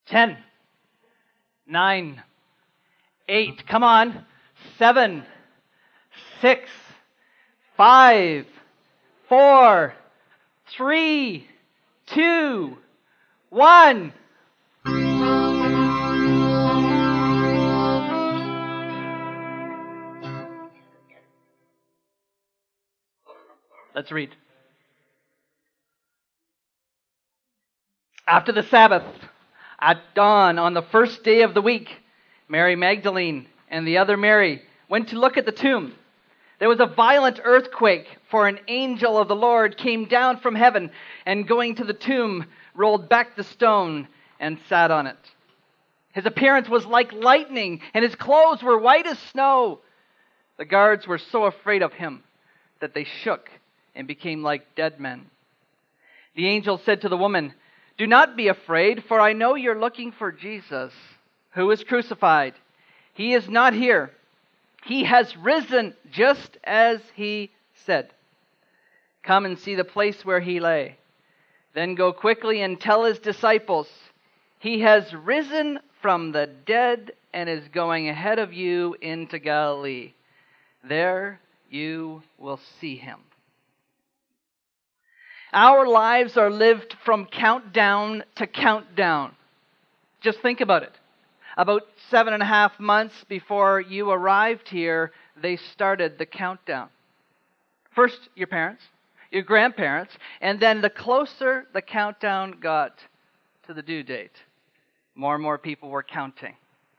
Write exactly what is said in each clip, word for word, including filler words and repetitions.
Ten, nine, eight, come on, seven, six, five, four, three, two, one. Let's read. After the Sabbath, at dawn on the first day of the week, Mary Magdalene and the other Mary went to look at the tomb. There was a violent earthquake, for an angel of the Lord came down from heaven and, going to the tomb, rolled back the stone and sat on it. His appearance was like lightning, and his clothes were white as snow. The guards were so afraid of him that they shook and became like dead men. The angel said to the woman, "Do not be afraid, for I know you're looking for Jesus, who was crucified. He is not here. He has risen just as he said. Come and see the place where he lay. Then go quickly and tell his disciples, he has risen from the dead and is going ahead of you into Galilee. There you will see him." Our lives are lived from countdown to countdown. Just think about it. About seven and a half months before you arrived here, they started the countdown. First, your parents, your grandparents, and then the closer the countdown got to the due date, more and more people were counting.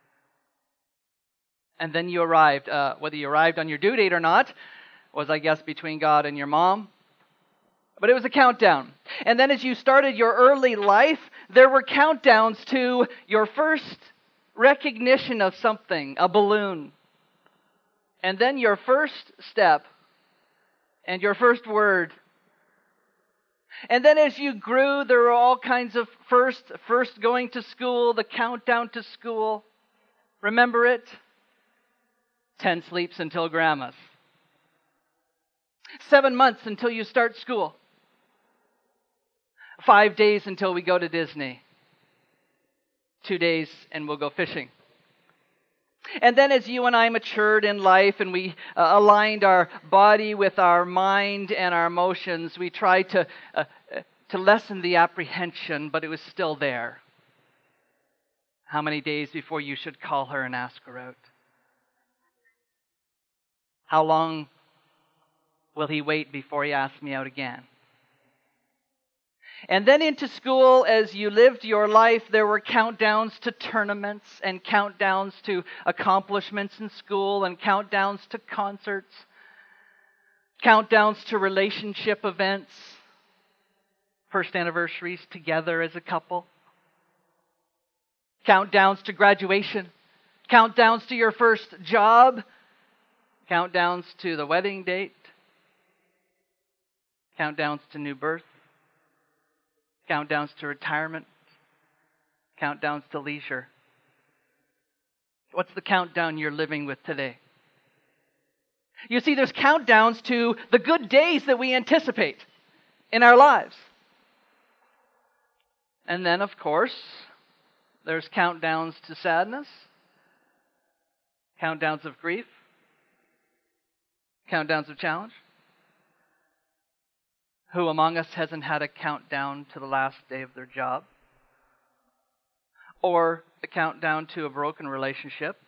And then you arrived. Uh, whether you arrived on your due date or not was, I guess, between God and your mom. But it was a countdown. And then as you started your early life, there were countdowns to your first recognition of something, a balloon. And then your first step and your first word. And then as you grew, there were all kinds of first, first going to school, the countdown to school. Remember it? Ten sleeps until grandma's. Seven months until you start school. Five days until we go to Disney. Two days and we'll go fishing. And then as you and I matured in life and we uh, aligned our body with our mind and our emotions, we tried to, uh, to lessen the apprehension, but it was still there. How many days before you should call her and ask her out? How long will he wait before he asks me out again? And then into school, as you lived your life, there were countdowns to tournaments and countdowns to accomplishments in school and countdowns to concerts, countdowns to relationship events, first anniversaries together as a couple, countdowns to graduation, countdowns to your first job, countdowns to the wedding date, countdowns to new birth, countdowns to retirement, countdowns to leisure. What's the countdown you're living with today? You see, there's countdowns to the good days that we anticipate in our lives. And then, of course, there's countdowns to sadness, countdowns of grief, countdowns of challenge. Who among us hasn't had a countdown to the last day of their job? Or a countdown to a broken relationship?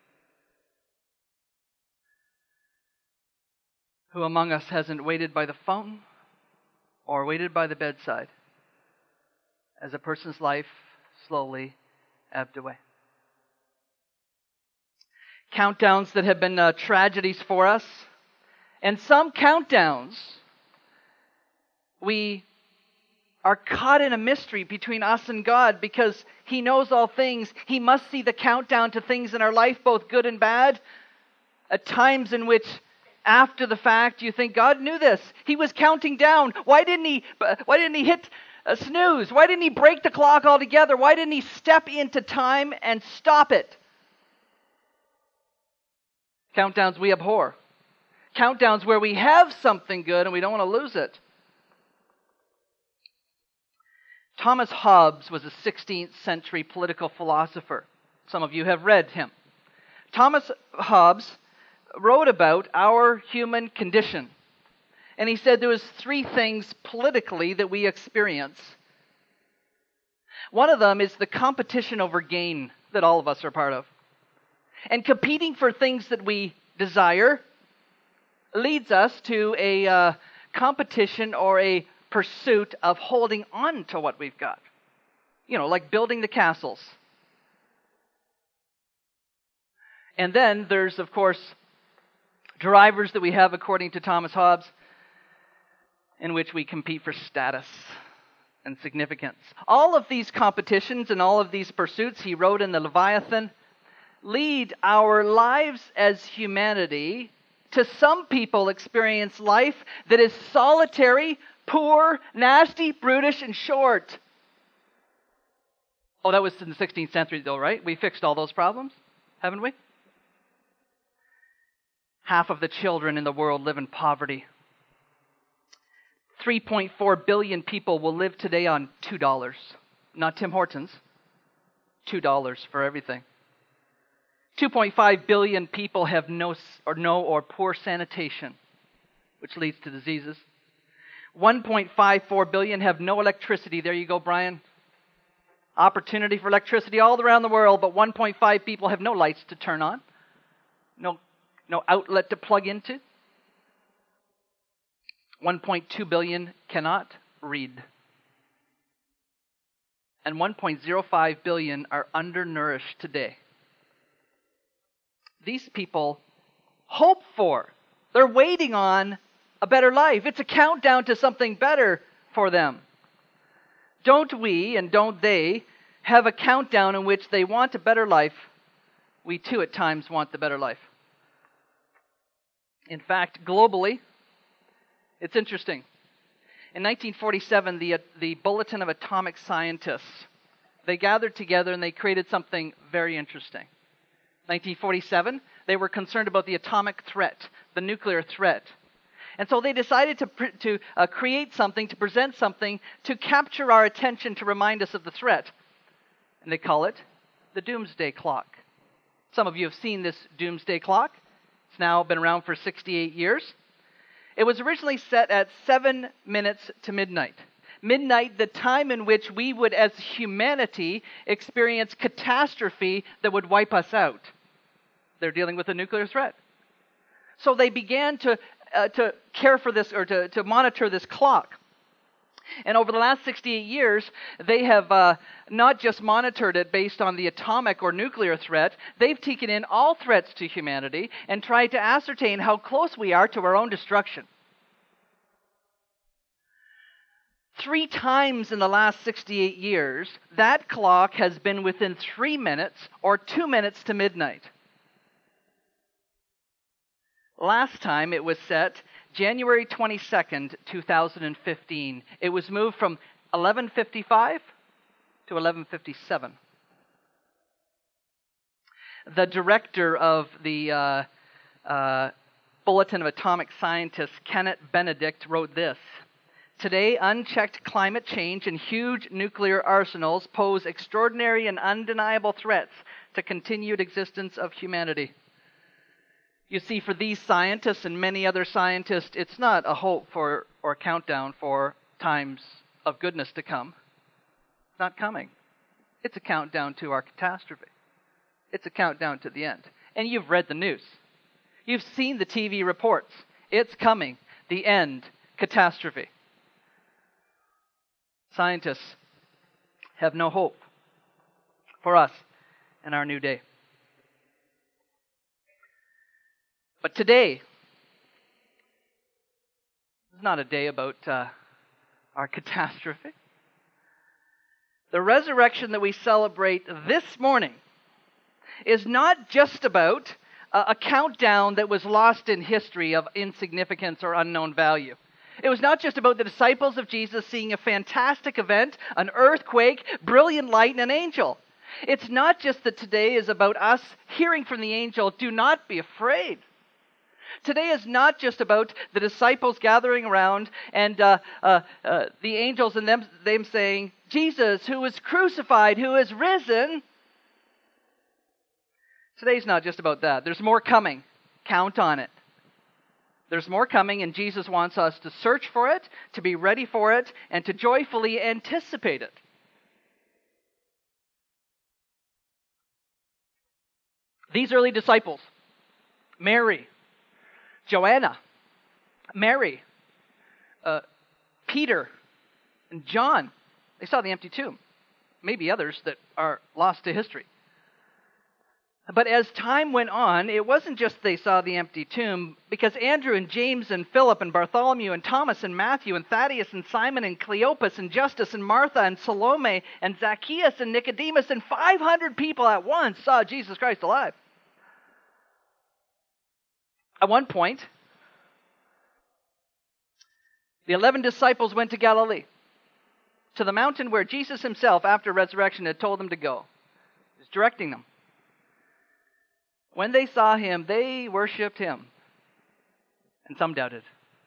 Who among us hasn't waited by the phone or waited by the bedside as a person's life slowly ebbed away? Countdowns that have been uh, tragedies for us. And some countdowns, we are caught in a mystery between us and God because He knows all things. He must see the countdown to things in our life, both good and bad. At times in which, after the fact, you think, God knew this. He was counting down. Why didn't He, why didn't he hit a snooze? Why didn't He break the clock altogether? Why didn't He step into time and stop it? Countdowns we abhor. Countdowns where we have something good and we don't want to lose it. Thomas Hobbes was a sixteenth century political philosopher. Some of you have read him. Thomas Hobbes wrote about our human condition. And he said there was three things politically that we experience. One of them is the competition over gain that all of us are part of. And competing for things that we desire leads us to a uh, competition or a pursuit of holding on to what we've got. You know, like building the castles. And then there's, of course, drivers that we have according to Thomas Hobbes, in which we compete for status and significance. All of these competitions and all of these pursuits, he wrote in the Leviathan, lead our lives as humanity to some people experience life that is solitary, poor, nasty, brutish, and short. Oh, that was in the sixteenth century though, right? We fixed all those problems, haven't we? Half of the children in the world live in poverty. three point four billion people will live today on two dollars. Not Tim Hortons. two dollars for everything. two point five billion people have no or no or poor sanitation, which leads to diseases. one point five four billion have no electricity. There you go, Brian. Opportunity for electricity all around the world, but one point five people have no lights to turn on. No, no outlet to plug into. one point two billion cannot read. And one point zero five billion are undernourished today. These people hope for, they're waiting on a better life. It's a countdown to something better for them. Don't we and don't they have a countdown in which they want a better life? We too at times want the better life. In fact, globally, it's interesting. In nineteen forty-seven, the, the Bulletin of Atomic Scientists, they gathered together and they created something very interesting. nineteen forty-seven, they were concerned about the atomic threat, the nuclear threat. And so they decided to, to uh, create something, to present something, to capture our attention, to remind us of the threat. And they call it the Doomsday Clock. Some of you have seen this Doomsday Clock. It's now been around for sixty-eight years. It was originally set at seven minutes to midnight. Midnight, the time in which we would, as humanity, experience catastrophe that would wipe us out. They're dealing with a nuclear threat. So they began to uh, to care for this, or to, to monitor this clock. And over the last sixty-eight years, they have uh, not just monitored it based on the atomic or nuclear threat, they've taken in all threats to humanity and tried to ascertain how close we are to our own destruction. Three times in the last sixty-eight years, that clock has been within three minutes or two minutes to midnight. Last time it was set January twenty-second, two thousand fifteen. It was moved from eleven fifty-five to eleven fifty-seven. The director of the uh, uh, Bulletin of Atomic Scientists, Kenneth Benedict, wrote this: "Today, unchecked climate change and huge nuclear arsenals pose extraordinary and undeniable threats to continued existence of humanity." You see, for these scientists and many other scientists, it's not a hope for or a countdown for times of goodness to come. It's not coming. It's a countdown to our catastrophe. It's a countdown to the end. And you've read the news. You've seen the T V reports. It's coming. The end. Catastrophe. Scientists have no hope for us in our new day. But today is not a day about uh, our catastrophe. The resurrection that we celebrate this morning is not just about a, a countdown that was lost in history of insignificance or unknown value. It was not just about the disciples of Jesus seeing a fantastic event, an earthquake, brilliant light, and an angel. It's not just that today is about us hearing from the angel, "Do not be afraid." Today is not just about the disciples gathering around and uh, uh, uh, the angels and them, them saying, Jesus, who was crucified, who is risen. Today's not just about that. There's more coming. Count on it. There's more coming, and Jesus wants us to search for it, to be ready for it, and to joyfully anticipate it. These early disciples, Mary, Joanna, Mary, uh, Peter, and John, they saw the empty tomb. Maybe others that are lost to history. But as time went on, it wasn't just they saw the empty tomb, because Andrew and James and Philip and Bartholomew and Thomas and Matthew and Thaddeus and Simon and Cleopas and Justus and Martha and Salome and Zacchaeus and Nicodemus and five hundred people at once saw Jesus Christ alive. At one point, the eleven disciples went to Galilee, to the mountain where Jesus himself, after resurrection, had told them to go. He was directing them. When they saw him, they worshipped him, and some doubted.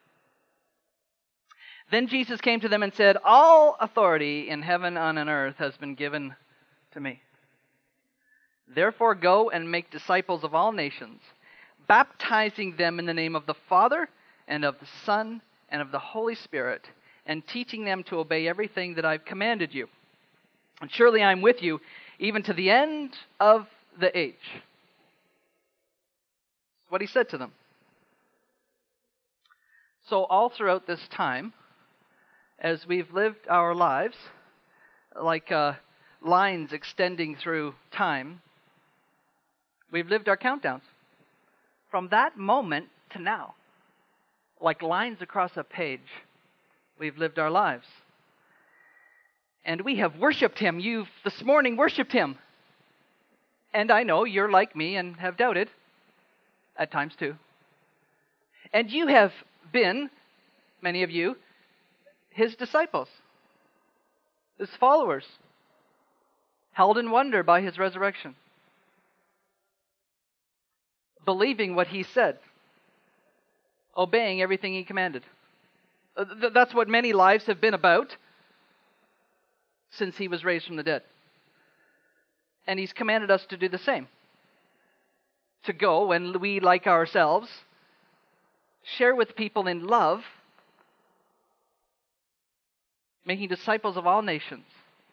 Then Jesus came to them and said, all authority in heaven and on earth has been given to me. Therefore go and make disciples of all nations, baptizing them in the name of the Father and of the Son and of the Holy Spirit, and teaching them to obey everything that I've commanded you. And surely I'm with you even to the end of the age. That's what he said to them. So all throughout this time, as we've lived our lives, like uh, lines extending through time, we've lived our countdowns. From that moment to now, like lines across a page, we've lived our lives. And we have worshipped him. You've this morning worshipped him. And I know you're like me and have doubted at times too. And you have been, many of you, his disciples, his followers, held in wonder by his resurrection, believing what he said, obeying everything he commanded. That's what many lives have been about since he was raised from the dead. And he's commanded us to do the same. To go and we, like ourselves, share with people in love, making disciples of all nations.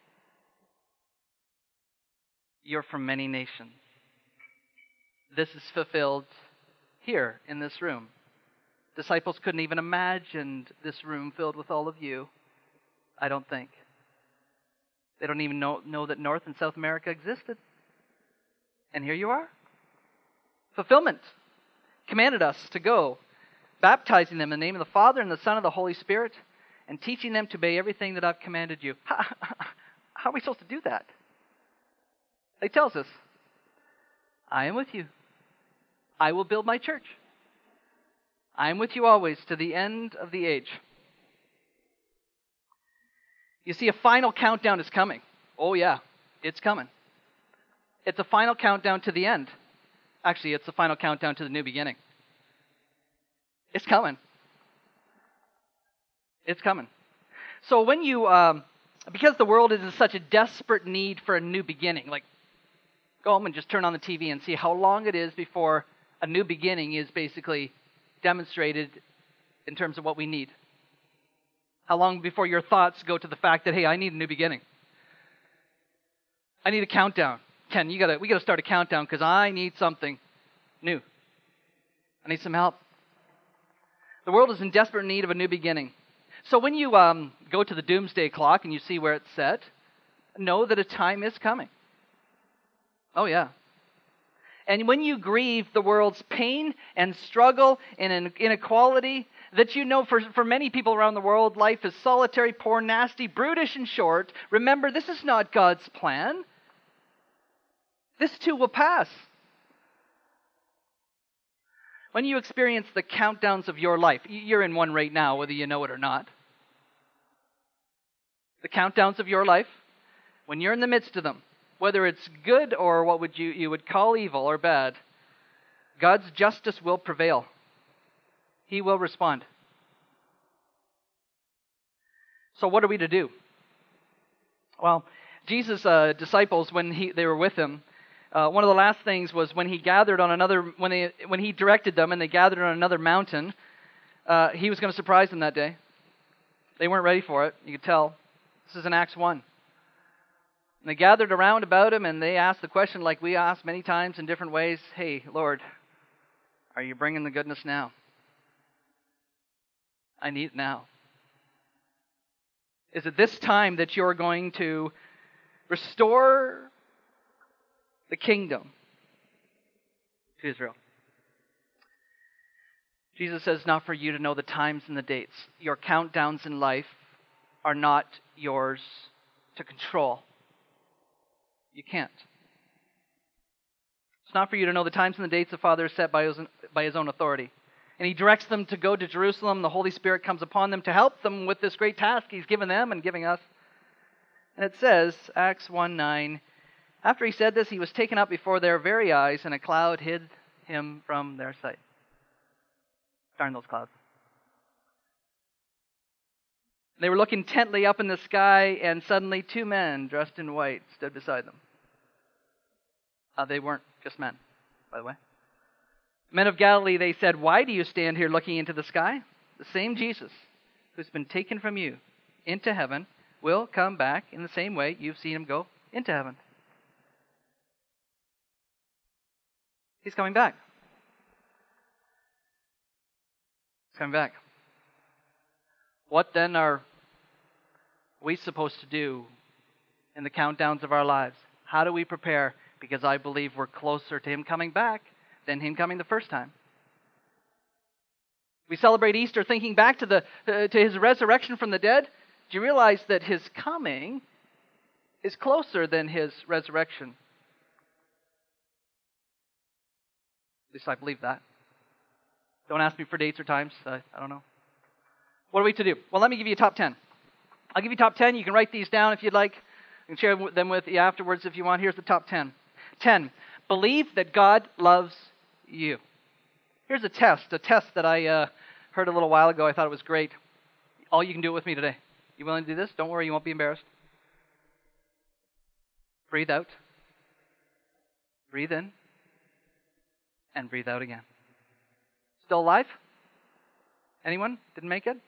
You're from many nations. This is fulfilled here in this room. Disciples couldn't even imagine this room filled with all of you, I don't think. They don't even know, know that North and South America existed. And here you are. Fulfillment. Commanded us to go, baptizing them in the name of the Father and the Son and the Holy Spirit, and teaching them to obey everything that I've commanded you. How, how are we supposed to do that? He tells us, I am with you. I will build my church. I am with you always to the end of the age. You see, a final countdown is coming. Oh yeah, it's coming. It's a final countdown to the end. Actually, it's the final countdown to the new beginning. It's coming. It's coming. So when you, um, because the world is in such a desperate need for a new beginning, like go home and just turn on the T V and see how long it is before a new beginning is basically demonstrated in terms of what we need. How long before your thoughts go to the fact that, hey, I need a new beginning. I need a countdown. Ken, you gotta, we gotta start a countdown because I need something new. I need some help. The world is in desperate need of a new beginning. So when you um, go to the doomsday clock and you see where it's set, know that a time is coming. Oh yeah. And when you grieve the world's pain and struggle and inequality, that you know for, for many people around the world, life is solitary, poor, nasty, brutish, and short, remember, this is not God's plan. This too will pass. When you experience the countdowns of your life, you're in one right now, whether you know it or not. The countdowns of your life, when you're in the midst of them, whether it's good or what would you, you would call evil or bad, God's justice will prevail. He will respond. So what are we to do? Well, Jesus' uh, disciples, when he, they were with him, uh, one of the last things was when he gathered on another, when they, when he directed them and they gathered on another mountain, uh, he was going to surprise them that day. They weren't ready for it. You could tell. This is in Acts one. And they gathered around about him and they asked the question like we asked many times in different ways. Hey, Lord, are you bringing the goodness now? I need it now. Is it this time that you're going to restore the kingdom to Israel? Jesus says, not for you to know the times and the dates. Your countdowns in life are not yours to control. You can't. It's not for you to know the times and the dates the Father has set by his, by his own authority. And he directs them to go to Jerusalem. The Holy Spirit comes upon them to help them with this great task he's given them and giving us. And it says, Acts one nine, after he said this, he was taken up before their very eyes, and a cloud hid him from their sight. Darn those clouds. They were looking intently up in the sky, and suddenly two men dressed in white stood beside them. Uh, they weren't just men, by the way. Men of Galilee, they said, why do you stand here looking into the sky? The same Jesus who's been taken from you into heaven will come back in the same way you've seen him go into heaven. He's coming back. He's coming back. What then are we supposed to do in the countdowns of our lives? How do we prepare? Because I believe we're closer to him coming back than him coming the first time. We celebrate Easter thinking back to the uh, to his resurrection from the dead. Do you realize that his coming is closer than his resurrection? At least I believe that. Don't ask me for dates or times. Uh, I don't know. What are we to do? Well, let me give you a top ten. I'll give you top ten. You can write these down if you'd like. I can share them with you afterwards if you want. Here's the top ten. ten. Believe that God loves you. Here's a test, a test that I uh, heard a little while ago. I thought it was great. All you can do it with me today. You willing to do this? Don't worry, you won't be embarrassed. Breathe out. Breathe in. And breathe out again. Still alive? Anyone? Didn't make it?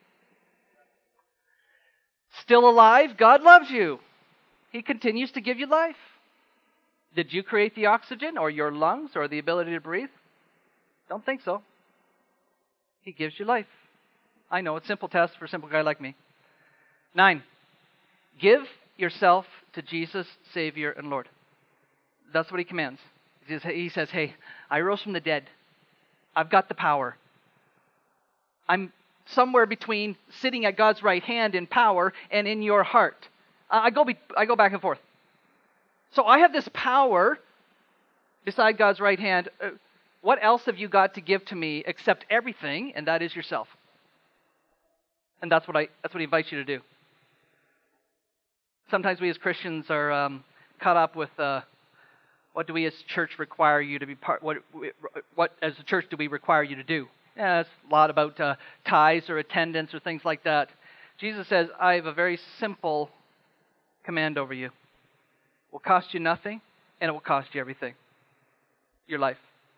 Still alive? God loves you. He continues to give you life. Did you create the oxygen or your lungs or the ability to breathe? Don't think so. He gives you life. I know, it's a simple test for a simple guy like me. Nine, give yourself to Jesus, Savior, and Lord. That's what he commands. He says, hey, I rose from the dead. I've got the power. I'm somewhere between sitting at God's right hand in power and in your heart. I go, be, I go back and forth. So I have this power beside God's right hand. Uh, what else have you got to give to me except everything, and that is yourself? And that's what I that's what he invites you to do. Sometimes we as Christians are um, caught up with uh, what do we as church require you to be part? What what as a church do we require you to do? Yeah, it's a lot about uh, tithes or attendance or things like that. Jesus says, I have a very simple command over you. It will cost you nothing, and it will cost you everything. Your life.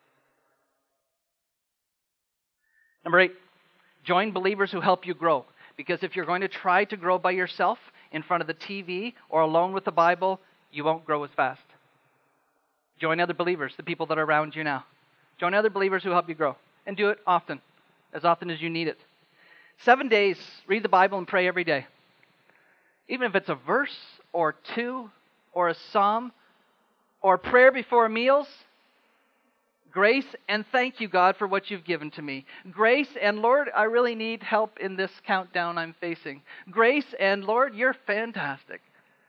Number eight, join believers who help you grow. Because if you're going to try to grow by yourself in front of the T V or alone with the Bible, you won't grow as fast. Join other believers, the people that are around you now. Join other believers who help you grow. And do it often, as often as you need it. Seven days, read the Bible and pray every day. Even if it's a verse or two or a psalm or prayer before meals, grace and thank you, God, for what you've given to me. Grace and, Lord, I really need help in this countdown I'm facing. Grace and, Lord, you're fantastic.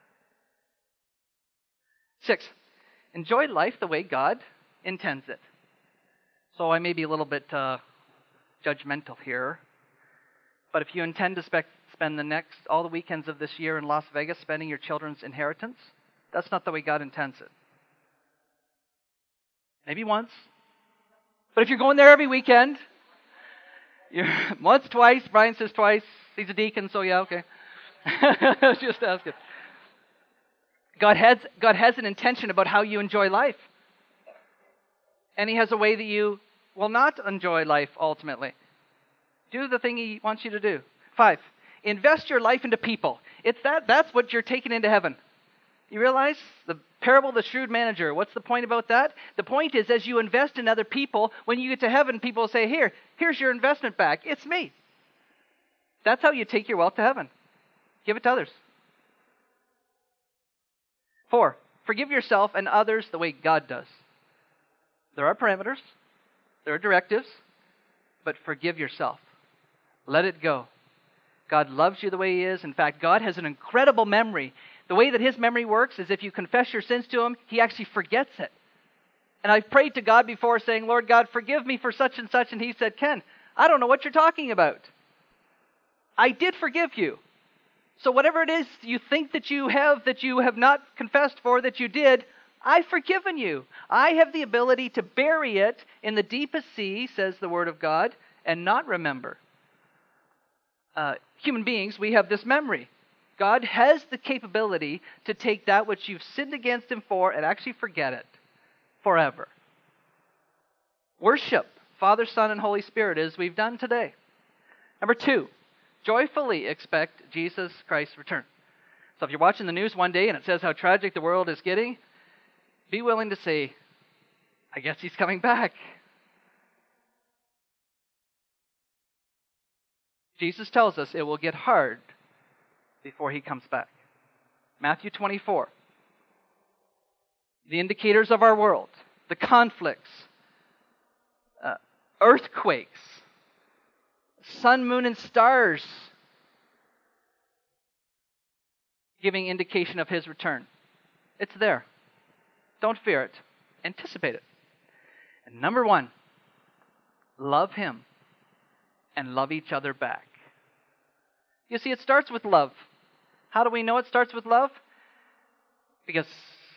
Six, enjoy life the way God intends it. So I may be a little bit uh, judgmental here, but if you intend to spe- spend the next, all the weekends of this year in Las Vegas spending your children's inheritance, that's not the way God intends it. Maybe once. But if you're going there every weekend, You're, once, twice. Brian says twice. He's a deacon, so yeah, okay. Just asking. God has, God has an intention about how you enjoy life. And He has a way that you will not enjoy life ultimately. Do the thing He wants you to do. Five, invest your life into people. It's that, that's what you're taking into heaven. You realize the parable of the shrewd manager. What's the point about that? The point is, as you invest in other people, when you get to heaven, people will say, here, here's your investment back. It's me. That's how you take your wealth to heaven. Give it to others. Four, forgive yourself and others the way God does. There are parameters. There are directives. But forgive yourself. Let it go. God loves you the way He is. In fact, God has an incredible memory. The way that His memory works is if you confess your sins to Him, He actually forgets it. And I've prayed to God before saying, Lord God, forgive me for such and such. And He said, Ken, I don't know what you're talking about. I did forgive you. So whatever it is you think that you have, that you have not confessed for, that you did, I've forgiven you. I have the ability to bury it in the deepest sea, says the Word of God, and not remember. Uh, human beings, we have this memory. God has the capability to take that which you've sinned against Him for and actually forget it forever. Worship Father, Son, and Holy Spirit as we've done today. Number two, joyfully expect Jesus Christ's return. So if you're watching the news one day and it says how tragic the world is getting, be willing to say, I guess He's coming back. Jesus tells us it will get hard before He comes back. Matthew twenty-four. The indicators of our world, the conflicts, uh, earthquakes, sun, moon, and stars, giving indication of His return. It's there. Don't fear it. Anticipate it. And number one, love Him and love each other back. You see, it starts with love. How do we know it starts with love? Because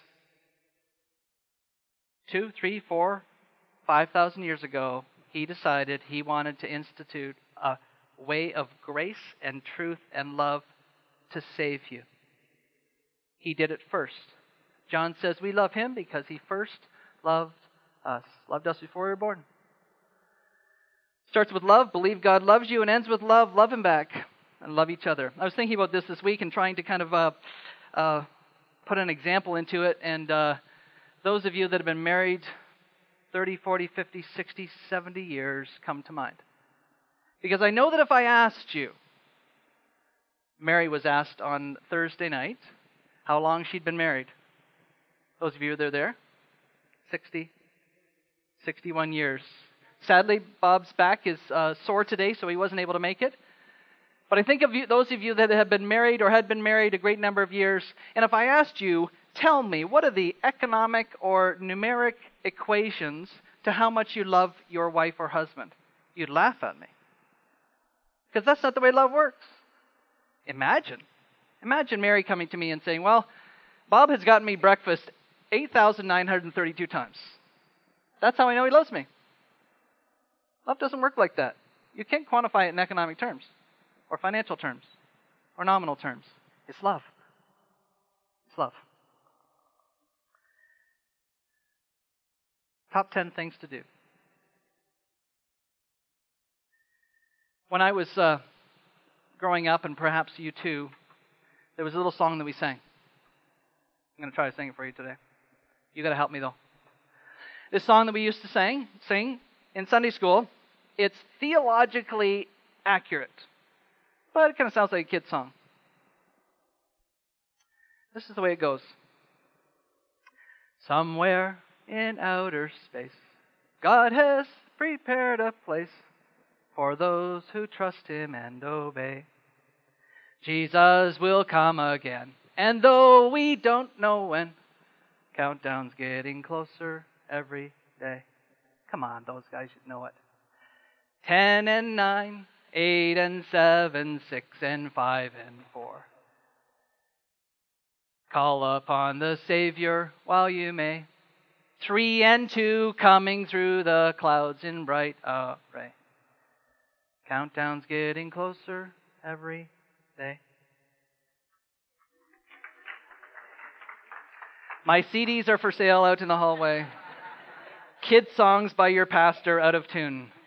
two, three, four, five thousand years ago, He decided He wanted to institute a way of grace and truth and love to save you. He did it first. John says we love Him because He first loved us. Loved us before we were born. Starts with love, believe God loves you, and ends with love, love Him back, and love each other. I was thinking about this this week and trying to kind of uh, uh, put an example into it. And uh, those of you that have been married thirty, forty, fifty, sixty, seventy years come to mind. Because I know that if I asked you, Mary was asked on Thursday night how long she'd been married. Those of you that are there, sixty, sixty-one years. Sadly, Bob's back is uh, sore today, so he wasn't able to make it. But I think of you, those of you that have been married or had been married a great number of years, and if I asked you, tell me, what are the economic or numeric equations to how much you love your wife or husband? You'd laugh at me. Because that's not the way love works. Imagine. Imagine Mary coming to me and saying, well, Bob has gotten me breakfast eight thousand nine hundred thirty-two times. That's how I know he loves me. Love doesn't work like that. You can't quantify it in economic terms, or financial terms, or nominal terms. It's love. It's love. Top ten things to do. When I was uh, growing up, and perhaps you too, there was a little song that we sang. I'm going to try to sing it for you today. You got to help me though. This song that we used to sing, sing in Sunday school, it's theologically accurate, but it kind of sounds like a kid's song. This is the way it goes. Somewhere in outer space, God has prepared a place for those who trust Him and obey. Jesus will come again, and though we don't know when, countdown's getting closer every day. Come on, those guys should know it. Ten and nine, eight and seven, six and five and four. Call upon the Savior while you may. Three and two coming through the clouds in bright array. Countdown's getting closer every day. My C Ds are for sale out in the hallway. Kid songs by your pastor out of tune.